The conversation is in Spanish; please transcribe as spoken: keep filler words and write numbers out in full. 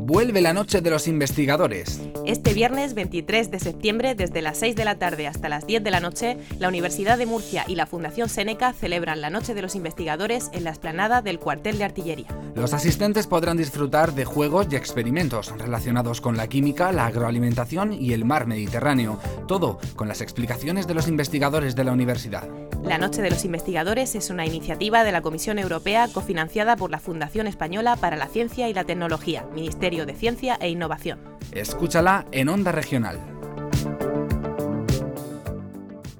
vuelve la Noche de los Investigadores. Este viernes veintitrés de septiembre, desde las seis de la tarde hasta las diez de la noche, la Universidad de Murcia y la Fundación Seneca celebran la Noche de los Investigadores en la explanada del Cuartel de Artillería. Los asistentes podrán disfrutar de juegos y experimentos relacionados con la química, la agroalimentación y el mar Mediterráneo, todo con las explicaciones de los investigadores de la universidad. La Noche de los Investigadores es una iniciativa de la Comisión Europea cofinanciada por la Fundación Española para la Ciencia y la Tecnología, Ministerio de Ciencia e Innovación. Escúchala en Onda Regional.